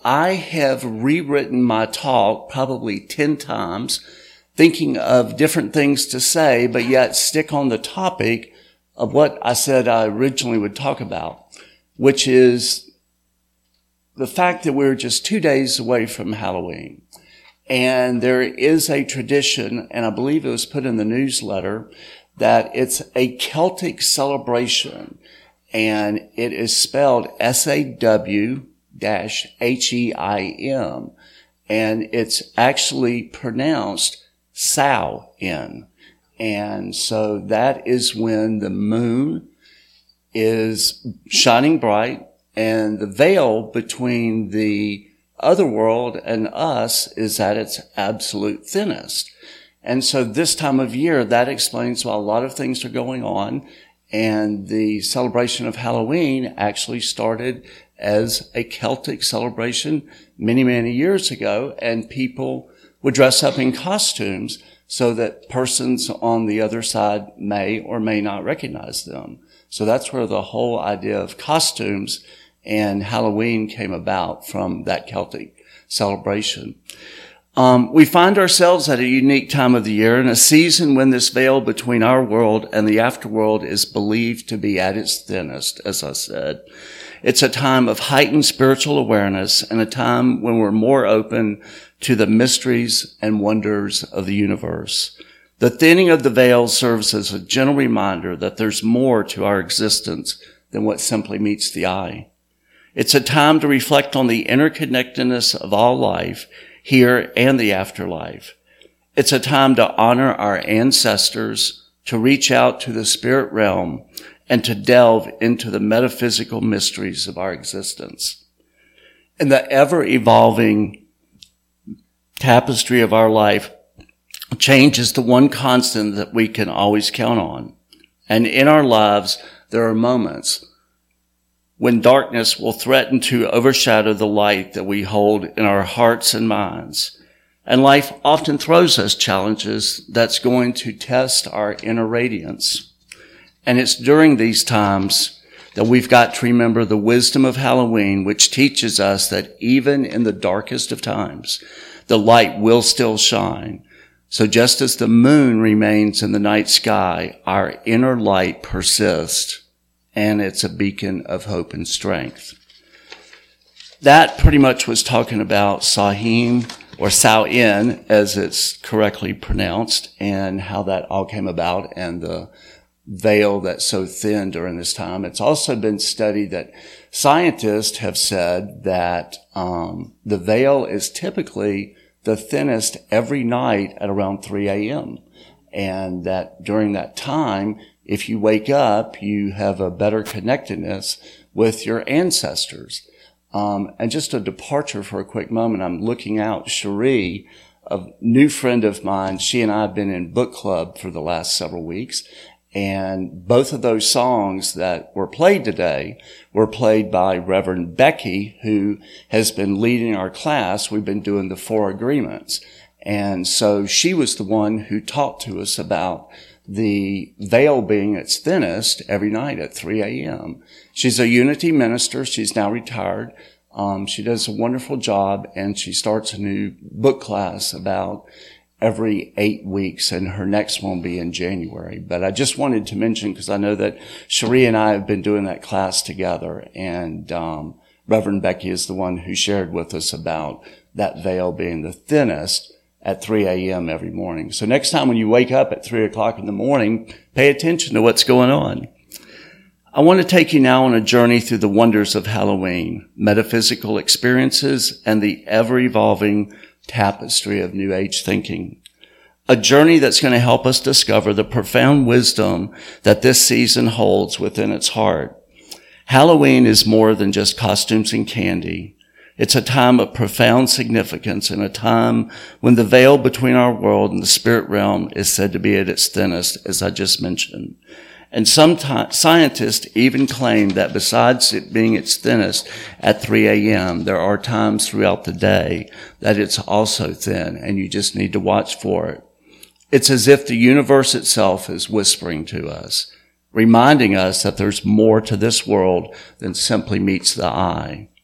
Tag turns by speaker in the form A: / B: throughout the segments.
A: I have rewritten my talk probably 10 times, thinking of different things to say, but yet stick on the topic of what I said I originally would talk about, which is the fact that we're just 2 days away from Halloween. And there is a tradition, and I believe it was put in the newsletter, that it's a Celtic celebration, and it is spelled SAW-HEIM, and it's actually pronounced Samhain. And so that is when the moon is shining bright, and the veil between the other world and us is at its absolute thinnest. And so this time of year, that explains why a lot of things are going on. And the celebration of Halloween actually started as a Celtic celebration many, many years ago. And people would dress up in costumes so that persons on the other side may or may not recognize them. So that's where the whole idea of costumes and Halloween came about, from that Celtic celebration. We find ourselves at a unique time of the year, in a season when this veil between our world and the afterworld is believed to be at its thinnest, as I said. It's a time of heightened spiritual awareness, and a time when we're more open to the mysteries and wonders of the universe. The thinning of the veil serves as a gentle reminder that there's more to our existence than what simply meets the eye. It's a time to reflect on the interconnectedness of all life, here and the afterlife. It's a time to honor our ancestors, to reach out to the spirit realm, and to delve into the metaphysical mysteries of our existence. In the ever-evolving tapestry of our life, change is the one constant that we can always count on. And in our lives, there are moments when darkness will threaten to overshadow the light that we hold in our hearts and minds. And life often throws us challenges that's going to test our inner radiance. And it's during these times that we've got to remember the wisdom of Halloween, which teaches us that even in the darkest of times, the light will still shine. So just as the moon remains in the night sky, our inner light persists, and it's a beacon of hope and strength. That pretty much was talking about Samhain, or Samhain, as it's correctly pronounced, and how that all came about, and the veil that's so thin during this time. It's also been studied that scientists have said that the veil is typically the thinnest every night at around 3 a.m. And that during that time, if you wake up, you have a better connectedness with your ancestors. And just a departure for a quick moment, I'm looking out Cherie, a new friend of mine. She and I have been in book club for the last several weeks. And both of those songs that were played today were played by Reverend Becky, who has been leading our class. We've been doing the 4 agreements. And so she was the one who talked to us about the veil being its thinnest every night at 3 a.m. She's a Unity minister. She's now retired. She does a wonderful job, and she starts a new book class about every 8 weeks, and her next one will be in January. But I just wanted to mention, because I know that Cherie and I have been doing that class together, and Reverend Becky is the one who shared with us about that veil being the thinnest at 3 a.m. every morning. So next time when you wake up at 3 o'clock in the morning, pay attention to what's going on. I want to take you now on a journey through the wonders of Halloween, metaphysical experiences, and the ever-evolving tapestry of New Age thinking. A journey that's going to help us discover the profound wisdom that this season holds within its heart. Halloween is more than just costumes and candy. It's a time of profound significance, and a time when the veil between our world and the spirit realm is said to be at its thinnest, as I just mentioned. And some scientists even claim that besides it being its thinnest at 3 a.m., there are times throughout the day that it's also thin, and you just need to watch for it. It's as if the universe itself is whispering to us, reminding us that there's more to this world than simply meets the eye.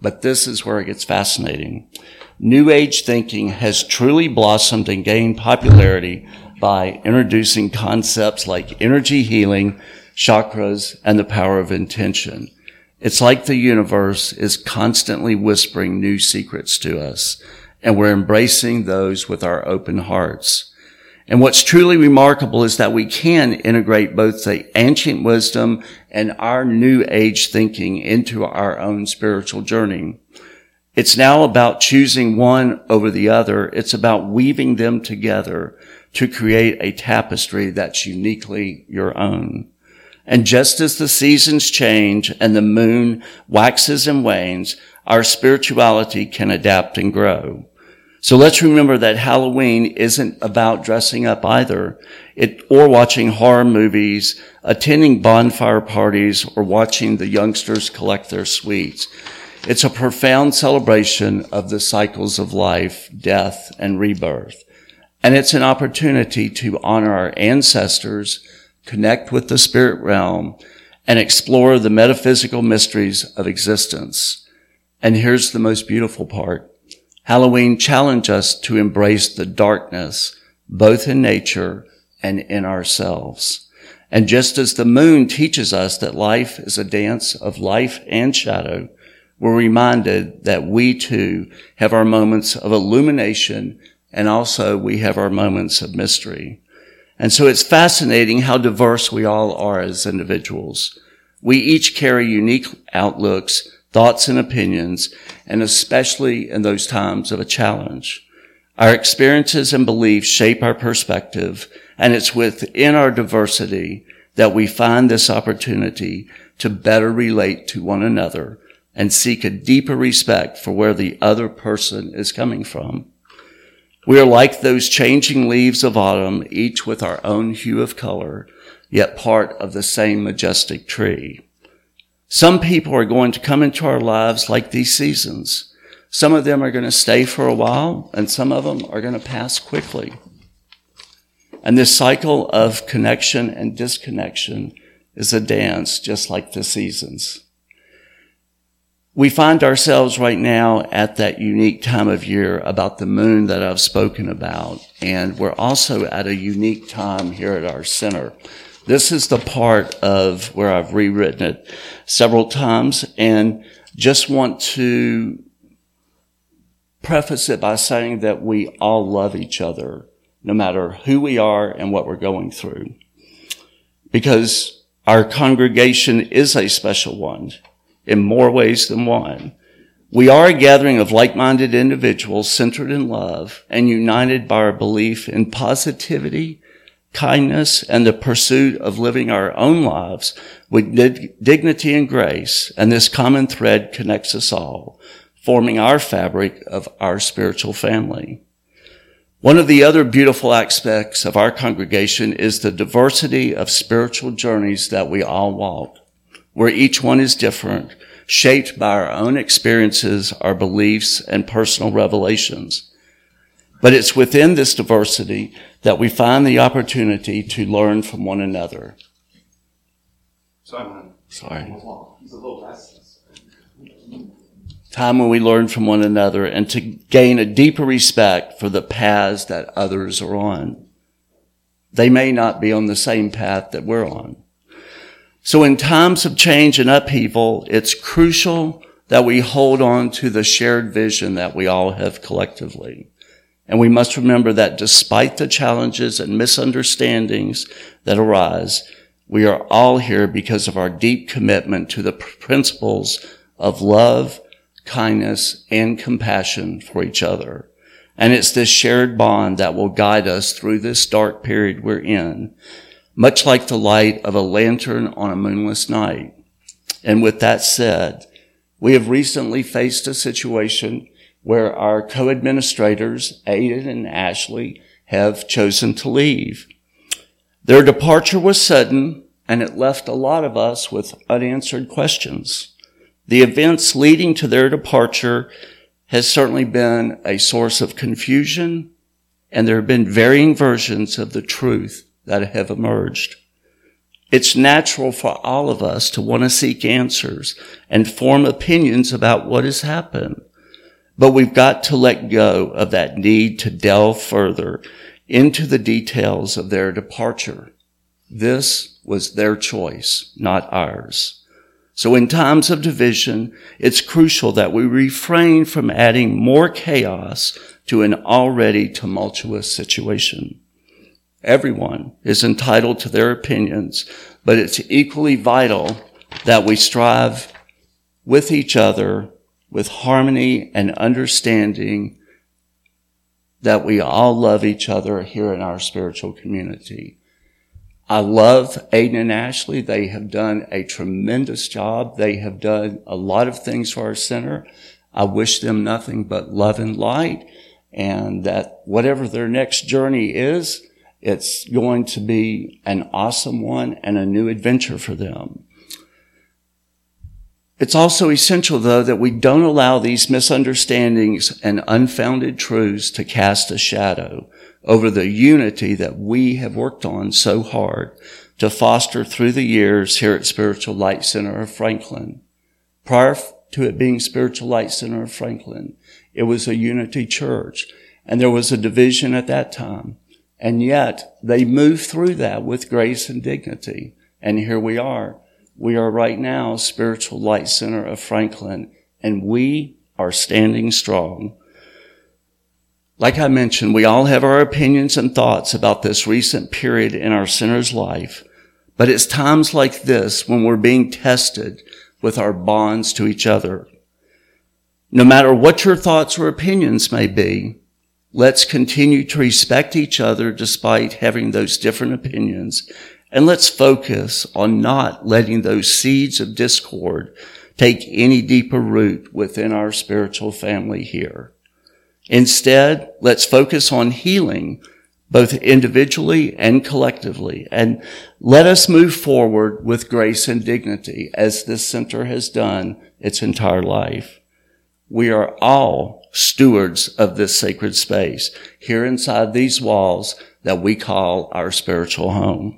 A: But this is where it gets fascinating. New Age thinking has truly blossomed and gained popularity by introducing concepts like energy healing, chakras, and the power of intention. It's like the universe is constantly whispering new secrets to us, and we're embracing those with our open hearts. And what's truly remarkable is that we can integrate both the ancient wisdom and our new age thinking into our own spiritual journey. It's now about choosing one over the other. It's about weaving them together to create a tapestry that's uniquely your own. And just as the seasons change and the moon waxes and wanes, our spirituality can adapt and grow. So let's remember that Halloween isn't about dressing up either, or watching horror movies, attending bonfire parties, or watching the youngsters collect their sweets. It's a profound celebration of the cycles of life, death, and rebirth. And it's an opportunity to honor our ancestors, connect with the spirit realm, and explore the metaphysical mysteries of existence. And here's the most beautiful part. Halloween challenges us to embrace the darkness, both in nature and in ourselves. And just as the moon teaches us that life is a dance of life and shadow, we're reminded that we too have our moments of illumination, and also we have our moments of mystery. And so it's fascinating how diverse we all are as individuals. We each carry unique outlooks, thoughts, and opinions, and especially in those times of a challenge. Our experiences and beliefs shape our perspective, and it's within our diversity that we find this opportunity to better relate to one another and seek a deeper respect for where the other person is coming from. We are like those changing leaves of autumn, each with our own hue of color, yet part of the same majestic tree. Some people are going to come into our lives like these seasons. Some of them are going to stay for a while, and some of them are going to pass quickly. And this cycle of connection and disconnection is a dance just like the seasons. We find ourselves right now at that unique time of year about the moon that I've spoken about, and we're also at a unique time here at our center. This is the part of where I've rewritten it several times, and just want to preface it by saying that we all love each other, no matter who we are and what we're going through. Because our congregation is a special one in more ways than one. We are a gathering of like-minded individuals centered in love and united by our belief in positivity, kindness, and the pursuit of living our own lives with dignity and grace. And this common thread connects us all, forming our fabric of our spiritual family. One of the other beautiful aspects of our congregation is the diversity of spiritual journeys that we all walk, where each one is different, shaped by our own experiences, our beliefs, and personal revelations. But it's within this diversity that we find the opportunity to learn from one another. Sorry. Time when we learn from one another and to gain a deeper respect for the paths that others are on. They may not be on the same path that we're on. So in times of change and upheaval, it's crucial that we hold on to the shared vision that we all have collectively. And we must remember that despite the challenges and misunderstandings that arise, we are all here because of our deep commitment to the principles of love, kindness, and compassion for each other. And it's this shared bond that will guide us through this dark period we're in, much like the light of a lantern on a moonless night. And with that said, we have recently faced a situation where our co-administrators, Aiden and Ashley, have chosen to leave. Their departure was sudden, and it left a lot of us with unanswered questions. The events leading to their departure has certainly been a source of confusion, and there have been varying versions of the truth that have emerged. It's natural for all of us to want to seek answers and form opinions about what has happened. But we've got to let go of that need to delve further into the details of their departure. This was their choice, not ours. So in times of division, it's crucial that we refrain from adding more chaos to an already tumultuous situation. Everyone is entitled to their opinions, but it's equally vital that we strive with each other with harmony and understanding, that we all love each other here in our spiritual community. I love Aiden and Ashley. They have done a tremendous job. They have done a lot of things for our center. I wish them nothing but love and light, and that whatever their next journey is, it's going to be an awesome one and a new adventure for them. It's also essential, though, that we don't allow these misunderstandings and unfounded truths to cast a shadow over the unity that we have worked on so hard to foster through the years here at Spiritual Light Center of Franklin. Prior to it being Spiritual Light Center of Franklin, it was a unity church, and there was a division at that time. And yet, they moved through that with grace and dignity. And here we are. We are right now Spiritual Light Center of Franklin, and we are standing strong. Like I mentioned, we all have our opinions and thoughts about this recent period in our center's life, but it's times like this when we're being tested with our bonds to each other. No matter what your thoughts or opinions may be, let's continue to respect each other despite having those different opinions. And let's focus on not letting those seeds of discord take any deeper root within our spiritual family here. Instead, let's focus on healing both individually and collectively. And let us move forward with grace and dignity as this center has done its entire life. We are all stewards of this sacred space here inside these walls that we call our spiritual home.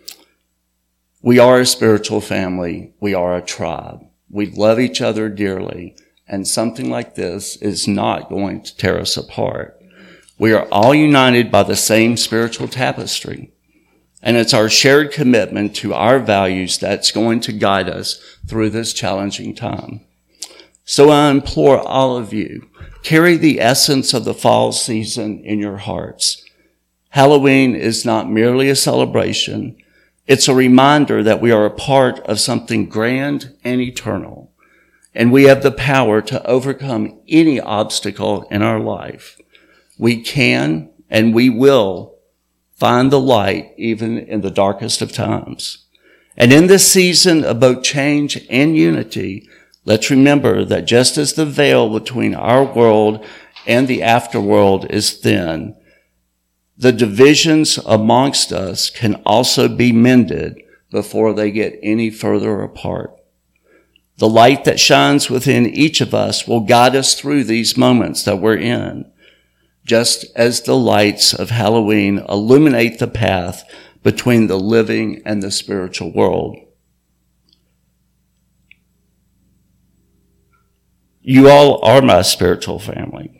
A: We are a spiritual family. We are a tribe. We love each other dearly, and something like this is not going to tear us apart. We are all united by the same spiritual tapestry, and it's our shared commitment to our values that's going to guide us through this challenging time. So I implore all of you, carry the essence of the fall season in your hearts. Halloween is not merely a celebration. It's a reminder that we are a part of something grand and eternal, and we have the power to overcome any obstacle in our life. We can and we will find the light even in the darkest of times. And in this season of both change and unity, let's remember that just as the veil between our world and the afterworld is thin, the divisions amongst us can also be mended before they get any further apart. The light that shines within each of us will guide us through these moments that we're in, just as the lights of Halloween illuminate the path between the living and the spiritual world. You all are my spiritual family.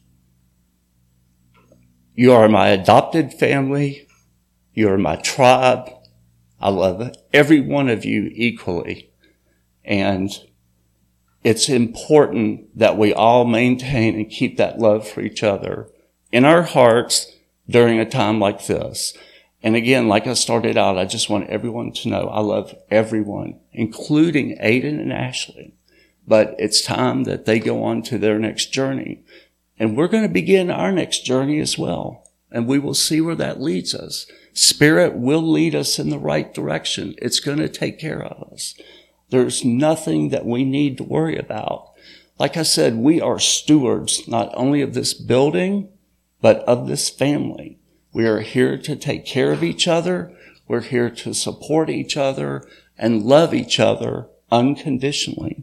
A: You are my adopted family. You are my tribe. I love every one of you equally. And it's important that we all maintain and keep that love for each other in our hearts during a time like this. And again, like I started out, I just want everyone to know I love everyone, including Aiden and Ashley. But it's time that they go on to their next journey. And we're going to begin our next journey as well. And we will see where that leads us. Spirit will lead us in the right direction. It's going to take care of us. There's nothing that we need to worry about. Like I said, we are stewards not only of this building, but of this family. We are here to take care of each other. We're here to support each other and love each other unconditionally.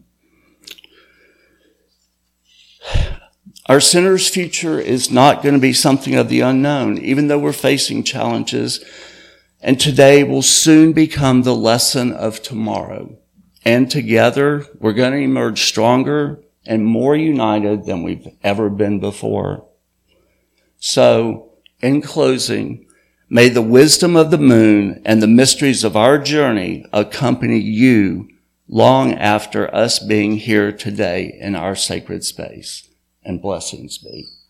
A: Our center's future is not going to be something of the unknown, even though we're facing challenges And today will soon become the lesson of tomorrow. And together, we're going to emerge stronger and more united than we've ever been before. So, in closing, may the wisdom of the moon and the mysteries of our journey accompany you long after us being here today in our sacred space. And blessings be.